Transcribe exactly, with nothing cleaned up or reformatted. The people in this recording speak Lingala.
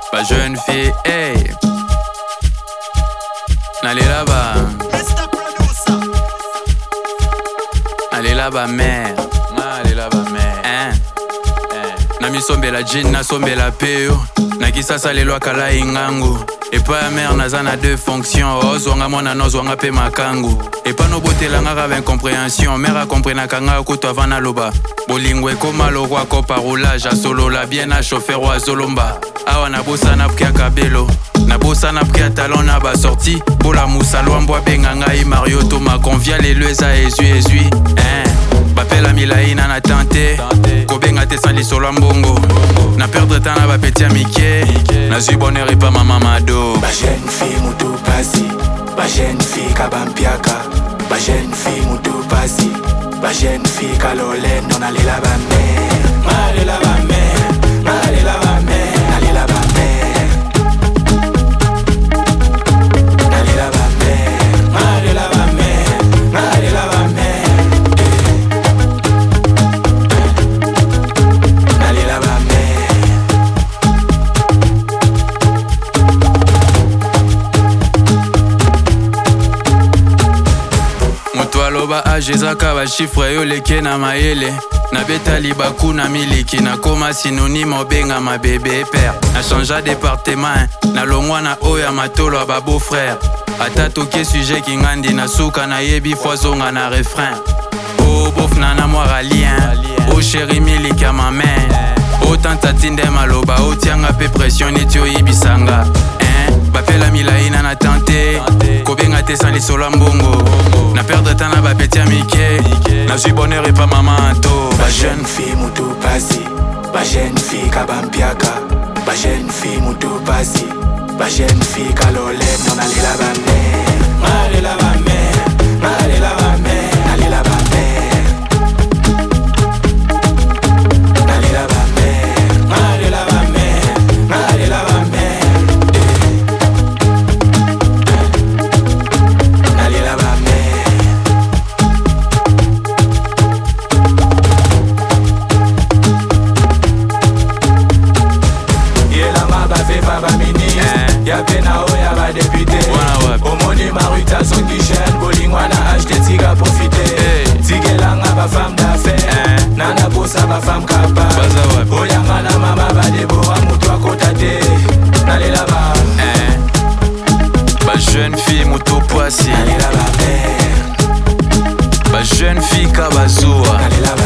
Ba jeune fille, hey. N'allez là-bas. Allez là-bas, mère. Allez là-bas, mère. Hein? Nami sombela jean, na sombela peo. Nakisasa lelo akala ingangu. Epa ya mère naza na deux fonctions. Ozwanga mwana nozwanga pe makangu. Epa no botelanga kava incompréhension. Mère a comprenaka nga okutu avant naloba. Bolingo ekoma lokwa kopa roulage. Asolola bien a chauffeur wa zolomba. Awa nabosana pkia kabelo. Nabosana pkia talon na ba sorti. Bola moussa loambwa benganga i Mario Toma convial et leza ezui ezui. Hein? Bapela milaina na tante. Kobenga te sans lisolo mbongo. Na perdre temps na ba petit amike. Na zui bonheur et pas maman mado. Ba jeune fille mutu pasi. Ba jeune fille kabampiaka. Ba jeune fille mutu pasi. Ba jeune fille kalole non allez la ba mère. Allez la ba mère. Allez la ba mère. Allez la ba mère. Allez la ba mère. Allez la ba mère. Allez la ba mère. Allez la ba mère. Moto aloba ajezaka ba chiffre yo leke na mayele. Na betali baku na miliki na koma synonyme obenga ma bébé père. Na changea département na longwa na oya matolo a ba beau frère. Ata toke sujet kingandi na suka na yebi foisonga na refrain. Oh bof nana moi ralien. Oh chéri miliki à ma main. Oh tanta tinde maloba oh tianga pe pression neti oyibisanga. Hein? Bapela milaina na tante. Kobenga te sans lisolo mbongo. Na perdre temps na ba petit amike. Na zui bonheur et pas maman to. Ba jeune fille mutu pasi. Ba jeune fille kabampiaka. Ba jeune fille mutu pasi. Ba jeune fille kalole non allez la ba mère. Allez la ba mère. Allez la ba mère. Allez la ba mère. Allez la ba mère. Allez la ba mère. Allez la ba mère. Allez la ba mère. Y'a pena o y'a ba député. Omoni maruta son guichen. Bolingwana acheté tiga profiter. Tigelanga ba femme d'affaires. Nana bossa ba femme capable. Oyanga na mama ba debora mutu akotate. N'allez là-bas. Ba jeune fille moto poissy. N'allez là-bas mère. Ba jeune fille kabazoa. N'allez là-bas.